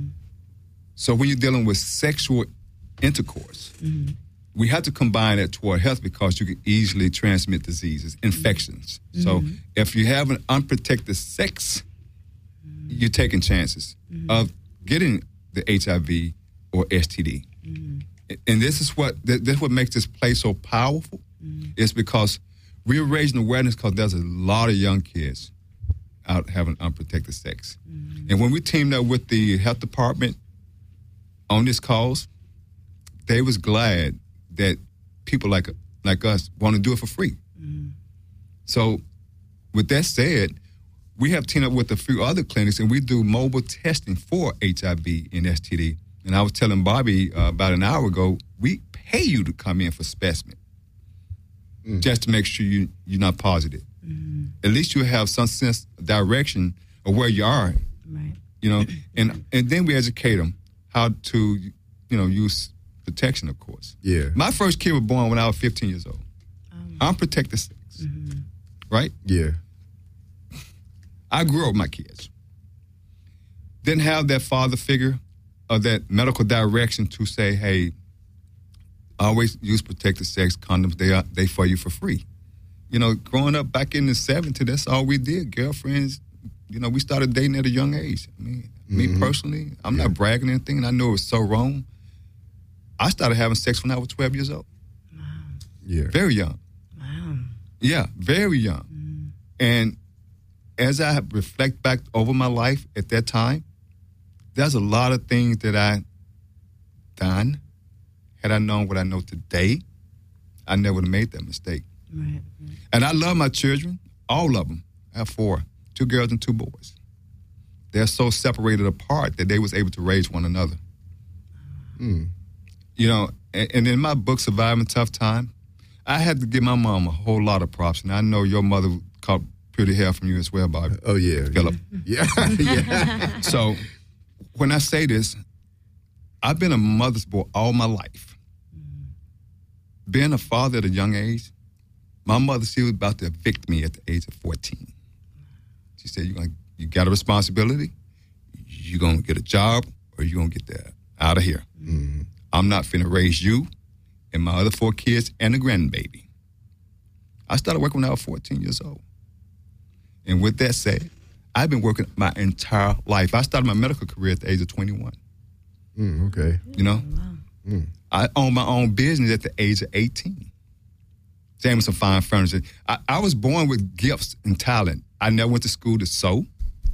So when you're dealing with sexual intercourse, we have to combine that toward health because you can easily transmit diseases, infections. So if you have an unprotected sex, you're taking chances of getting the H I V or S T D. And this is what this is what makes this place so powerful. Is because we're raising awareness because there's a lot of young kids out having unprotected sex. And when we teamed up with the health department on this cause, they was glad that people like like us want to do it for free. So with that said, we have teamed up with a few other clinics and we do mobile testing for H I V and S T D. And I was telling Bobby uh, about an hour ago, we pay you to come in for specimen just to make sure you, you're not positive. At least you have some sense of direction of where you are. Right. You know, and and then we educate them how to, you know, use protection, of course. Yeah. My first kid was born when I was fifteen years old. Unprotected sex, right? Yeah. I grew up with my kids. Didn't have that father figure or that medical direction to say, hey, always use protected sex condoms. They are they for you for free. You know, growing up back in the seventies, that's all we did. Girlfriends, you know, we started dating at a young age. I mean, me personally, I'm not bragging or anything, and I know it was so wrong. I started having sex when I was twelve years old. Yeah. Very young. Wow. Yeah, very young. And as I reflect back over my life at that time, there's a lot of things that I done. Had I known what I know today, I never would have made that mistake. Right. And I love my children, all of them. I have four, two girls and two boys. They're so separated apart that they was able to raise one another. Mm. You know, and, and in my book, Surviving Tough Time, I had to give my mom a whole lot of props. And I know your mother caught pretty hell from you as well, Bobby. Oh, yeah. Philip. Yeah. yeah. So when I say this, I've been a mother's boy all my life. Being a father at a young age, my mother, she was about to evict me at the age of fourteen. She said, "You gonna, you got a responsibility. You're going to get a job or you're going to get that out of here. Mm-hmm. I'm not finna raise you and my other four kids and a grandbaby." I started working when I was fourteen years old. And with that said, I've been working my entire life. I started my medical career at the age of twenty-one. Mm, okay. You know? Wow. Mm. I owned my own business at the age of eighteen. Jameson Fine Furniture. I, I was born with gifts and talent. I never went to school to sew.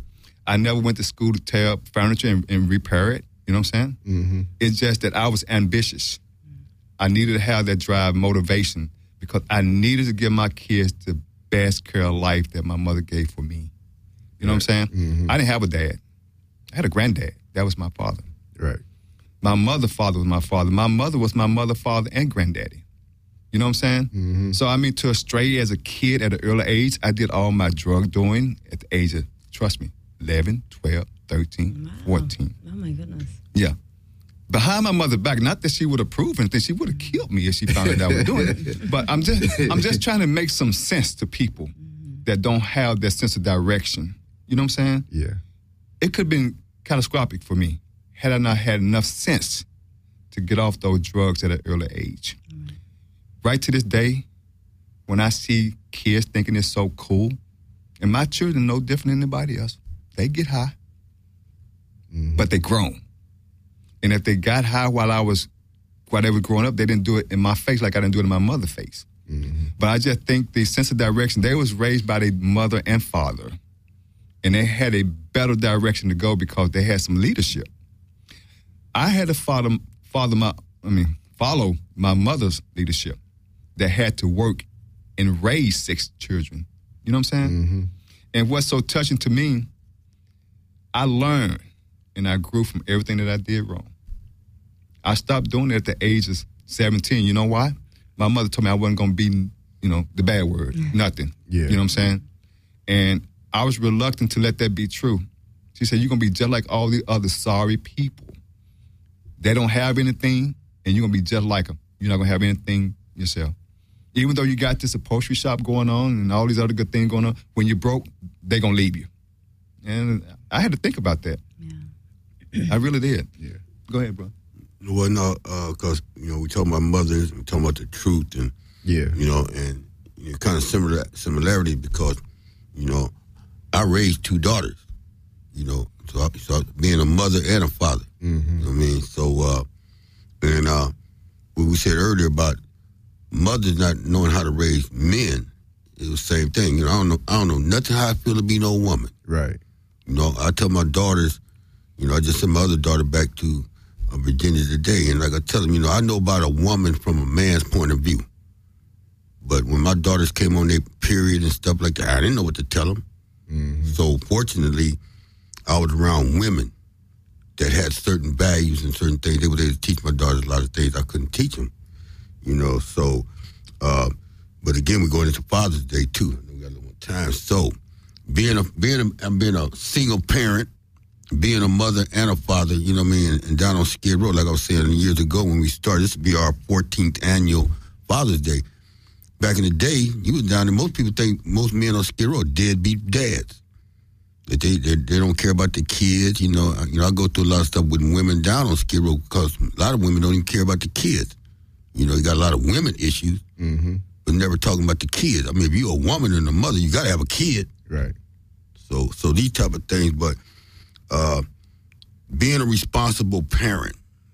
I never went to school to tear up furniture and, and repair it. You know what I'm saying? Mm-hmm. It's just that I was ambitious. I needed to have that drive, motivation, because I needed to give my kids the best care of life that my mother gave for me. You know what I'm saying? Mm-hmm. I didn't have a dad. I had a granddad. That was my father. Right. My mother's father was my father. My mother was my mother, father, and granddaddy. You know what I'm saying? Mm-hmm. So, I mean, to stray as a kid at an early age, I did all my drug doing at the age of, trust me, eleven, twelve, thirteen, Wow. fourteen. Oh, my goodness. Yeah. Behind my mother's back, not that she would approve anything, she would have killed me if she found out I was doing it. But I'm just I'm just trying to make some sense to people that don't have that sense of direction. You know what I'm saying? Yeah. It could have been catastrophic for me had I not had enough sense to get off those drugs at an early age. Mm-hmm. Right to this day, when I see kids thinking it's so cool, and my children no different than anybody else, they get high, mm-hmm. but they grown. And if they got high while I was, while they were growing up, they didn't do it in my face like I didn't do it in my mother's face. Mm-hmm. But I just think the sense of direction, they was raised by their mother and father. And they had a better direction to go because they had some leadership. I had to follow, follow my, I mean, follow my mother's leadership that had to work and raise six children. You know what I'm saying? Mm-hmm. And what's so touching to me, I learned and I grew from everything that I did wrong. I stopped doing it at the age of seventeen. You know why? My mother told me I wasn't going to be, you know, the bad word, nothing. Yeah. You know what I'm saying? And I was reluctant to let that be true. She said, you're going to be just like all the other sorry people. They don't have anything, and you're going to be just like them. You're not going to have anything yourself. Even though you got this upholstery shop going on and all these other good things going on, when you're broke, they're going to leave you. And I had to think about that. Yeah. I really did. Yeah. Go ahead, bro. Well, no, because, uh, you know, we talking about mothers, we talking about the truth, and, yeah, you know, and you know, kind of similar similarity because, you know, I raised two daughters, you know, so, I, so being a mother and a father, mm-hmm. you know what I mean? So, uh, and uh, what we said earlier about mothers not knowing how to raise men, it was the same thing. You know, I don't know, I don't know nothing how I feel to be no woman. Right. You know, I tell my daughters, you know, I just sent my other daughter back to uh, Virginia today, and like I tell them, you know, I know about a woman from a man's point of view. But when my daughters came on their period and stuff like that, I didn't know what to tell them. Mm-hmm. So fortunately, I was around women that had certain values and certain things. They were able to teach my daughters a lot of things I couldn't teach them. You know, so, uh, but again, we're going into Father's Day too. We got a little more time. So, being a being a being a single parent, being a mother and a father, you know what I mean, and, and down on Skid Row, like I was saying years ago when we started, this would be our fourteenth annual Father's Day. Back in the day, you was down there. Most people think most men on Skid Row are deadbeat dads. That they, they they don't care about the kids. You know, you know, I go through a lot of stuff with women down on Skid Row because a lot of women don't even care about the kids. You know, you got a lot of women issues, mm-hmm. but never talking about the kids. I mean, if you're a woman and a mother, you got to have a kid. Right. So, so these type of things. But uh, being a responsible parent,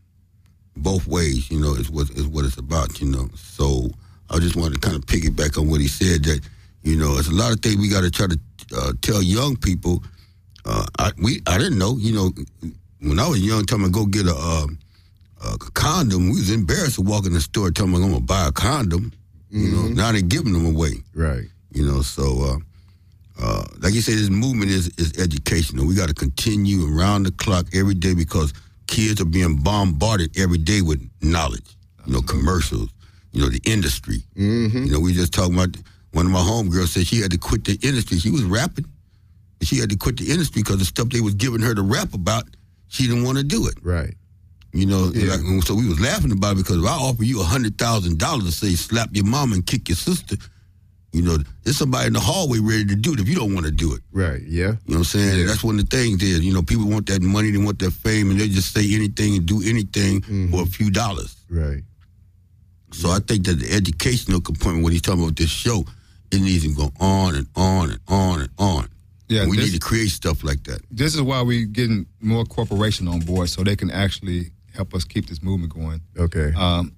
both ways, you know, is what is what it's about. You know, so. I just wanted to kind of piggyback on what he said that, you know, it's a lot of things we got to try to uh, tell young people. Uh, I we I didn't know, you know, when I was young, telling me to go get a, uh, a condom, we was embarrassed to walk in the store telling me I'm going to buy a condom. Mm-hmm. You know, now they're giving them away. Right. You know, so, uh, uh, like you said, this movement is, is educational. We got to continue around the clock every day because kids are being bombarded every day with knowledge, you know, commercials. You know, the industry. Mm-hmm. You know, we just talking about, one of my homegirls said she had to quit the industry. She was rapping. And she had to quit the industry because the stuff they was giving her to rap about, she didn't want to do it. Right. You know, yeah. like, so we was laughing about it because if I offer you one hundred thousand dollars to say slap your mom and kick your sister, you know, there's somebody in the hallway ready to do it if you don't want to do it. Right, yeah. You know what I'm saying? Yeah. That's one of the things is, you know, people want that money, they want that fame, and they just say anything and do anything mm-hmm. for a few dollars. Right. So I think that the educational component, what he's talking about with this show, it needs to go on and on and on and on. Yeah, we this, need to create stuff like that. This is why we're getting more corporation on board so they can actually help us keep this movement going. Okay. Um,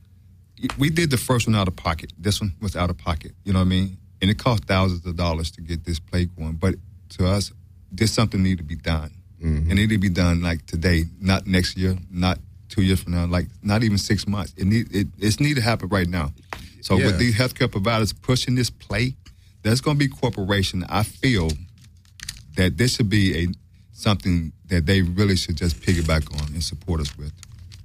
we did the first one out of pocket. This one was out of pocket. You know what I mean? And it cost thousands of dollars to get this play going. But to us, there's something need to be done. Mm-hmm. And it need to be done like today, not next year, not two years from now, like not even six months. It need it it's need to happen right now. So yeah. with these healthcare providers pushing this play, there's going to be corporation. I feel that this should be a something that they really should just piggyback on and support us with.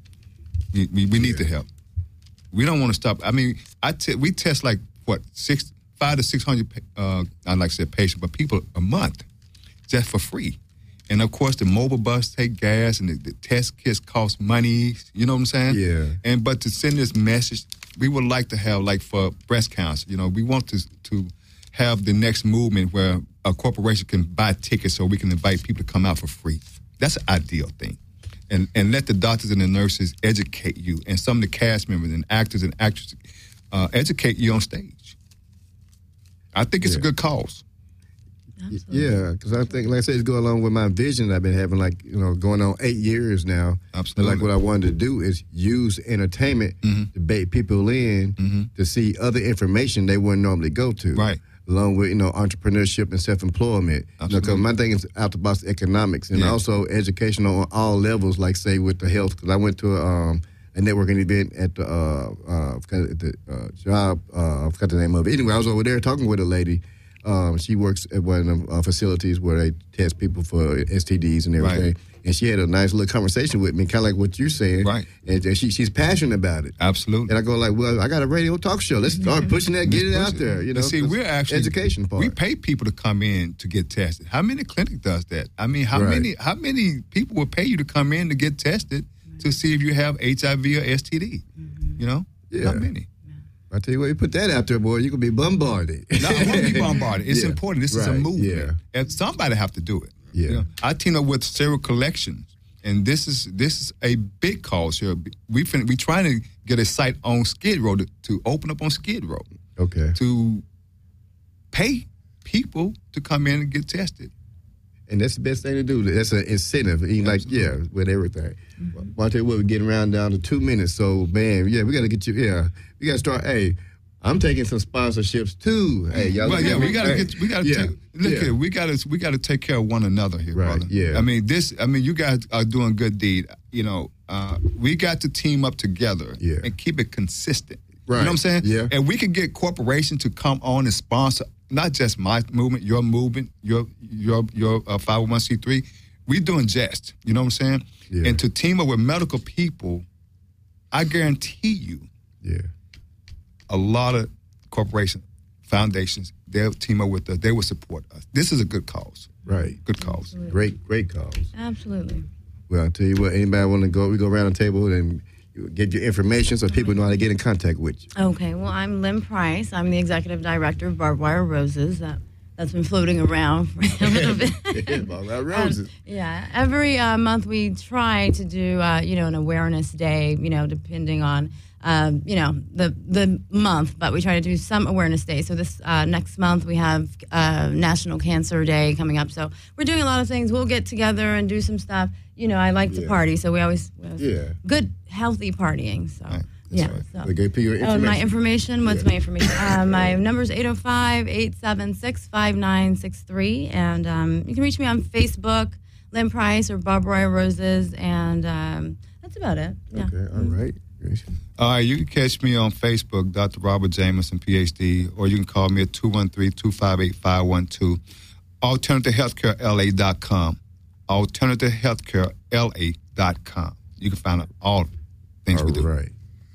We we, we need yeah. the help. We don't want to stop. I mean, I t- we test like what six five to six hundred. Uh, I like to say patients, but people a month just for free. And, of course, the mobile bus take gas and the, the test kits cost money. You know what I'm saying? Yeah. And but to send this message, we would like to have, like, for breast cancer, you know, we want to to have the next movement where a corporation can buy tickets so we can invite people to come out for free. That's an ideal thing. And and let the doctors and the nurses educate you, and some of the cast members and actors and actresses uh, educate you on stage. I think it's yeah. a good cause. Absolutely. Yeah, because I think, like I said, it's going along with my vision I've been having, like, you know, going on eight years now. Absolutely. Like, what I wanted to do is use entertainment mm-hmm. to bait people in mm-hmm. to see other information they wouldn't normally go to. Right. Along with, you know, entrepreneurship and self-employment. Because you know, my thing is out-the-box economics and yeah. also educational on all levels, like, say, with the health. Because I went to a, um, a networking event at the, uh, uh, the uh, job, uh, I forgot the name of it. Anyway, I was over there talking with a lady. Um, she works at one of the uh, facilities where they test people for S T Ds and everything. Right. And she had a nice little conversation with me, kind of like what you're saying. Right. And, and she, she's passionate about it. Absolutely. And I go like, well, I got a radio talk show. Let's start pushing that, get it out there. You know, see, we're actually education part. We pay people to come in to get tested. How many clinic does that? I mean, how Right. many how many people will pay you to come in to get tested to see if you have H I V or S T D? Mm-hmm. You know, Yeah. how many? I tell you what, you put that out there, boy, you could be bombarded. No, I want to be bombarded. It's Yeah. important. This is a Right. movement. Yeah. And somebody have to do it. Yeah. You know, I team up with Serial Collections, and this is this is a big cause here. We fin- we trying to get a site on Skid Row to, to open up on Skid Row Okay. to pay people to come in and get tested. And that's the best thing to do. That's an incentive. You like, yeah, with everything. Mm-hmm. Well, I tell you what, we're getting around down to two minutes. So, man, yeah, we got to get you, yeah. We got to start, hey, I'm taking some sponsorships too. Hey, y'all. Well, yeah, we got to hey, get, we got to yeah, take, look yeah. here, we got to, we got to take care of one another here, Right, brother. yeah. I mean, this, I mean, you guys are doing good deed. You know, uh, we got to team up together Yeah. and keep it consistent. Right. You know what I'm saying? Yeah. And we can get corporations to come on and sponsor not just my movement, your movement, your your your uh, five oh one c three. We're doing just. You know what I'm saying? Yeah. And to team up with medical people, I guarantee you, Yeah. a lot of corporations, foundations, they'll team up with us. They will support us. This is a good cause. Right. Good cause. Absolutely. Great, great cause. Absolutely. Well, I'll tell you what, anybody want to go, we go around the table and get your information so people know how to get in contact with you. Okay, well, I'm Lynn Price. I'm the executive director of Barbed Wire Roses. That, that's been floating around for a little bit. Barbed Wire Roses. Um, yeah, every uh, month we try to do, uh, you know, an awareness day, you know, depending on, um, you know, the the month, but we try to do some awareness day. So this uh, next month we have uh, National Cancer Day coming up. So we're doing a lot of things. We'll get together and do some stuff. You know, I like to Yeah. party, so we always, we always Yeah. good, healthy partying. So, Right. yeah. right. So. So give people your Oh, information. my information? What's Yeah. my information? Uh, my number is eight oh five, eight seven six, five nine six three. And um, you can reach me on Facebook, Lynn Price or Barbed Wire Roses. And um, that's about it. Yeah. Okay, all right. All right, you can catch me on Facebook, Doctor Robert Jameson, P H D, or you can call me at two one three, two five eight, five one two. alternative healthcare L A dot com. alternative healthcare L A dot com. You can find out all things All we do. right.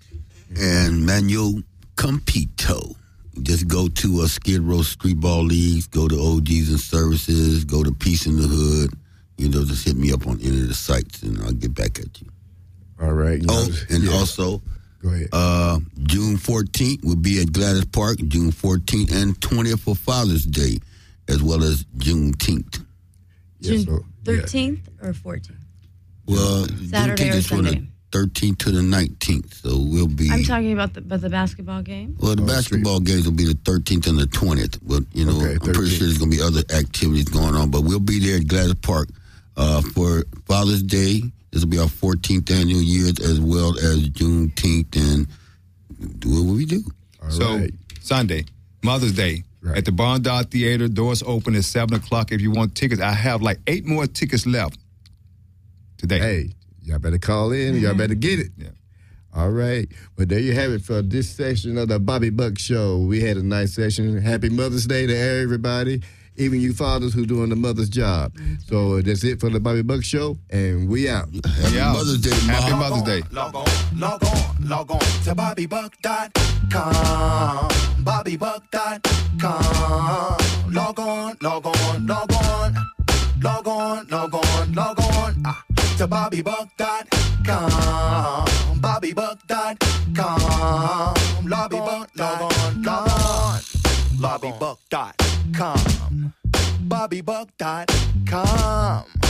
And Manuel Campito. Just go to uh, Skid Row Streetball Leagues, go to O Gs and Services, go to Peace in the Hood. You know, just hit me up on any of the sites, and I'll get back at you. All right. You Oh, know, and yeah. also, Go ahead. uh, June fourteenth will be at Gladys Park, June fourteenth and twentieth for Father's Day, as well as Juneteenth. Yeah, June so, yeah. thirteenth or fourteenth? Well, Saturday Juneteenth or is from the Sunday? thirteenth to the nineteenth, so we'll be... I'm talking about the, about the basketball game. Well, the Oh, basketball games will be the thirteenth and the twentieth, but, you know, Okay, I'm pretty thirteenth. sure there's going to be other activities going on, but we'll be there at Gladys Park uh, for Father's Day. This will be our fourteenth annual year, as well as Juneteenth, and do what we do. All So, right. Sunday, Mother's Day, Right. at the Barndard Theater. Doors open at seven o'clock if you want tickets. I have like eight more tickets left today. Hey, y'all better call in. Y'all better get it. Yeah. All right. Well, there you have it for this session of the Bobby Buck Show. We had a nice session. Happy Mother's Day to everybody, even you fathers who doing the mother's job. So that's it for the Bobby Buck Show, and we out. Happy Yeah. Mother's Day, Happy Mom. Mother's Day. Log on, log on, log on to bobby buck dot com. bobby buck dot com. Log on, log on, log on. Log on, log on, log on ah, to bobby buck dot com. bobby buck dot com. Lobby buck, log on, log on. bobby buck dot com. bobby buck dot com.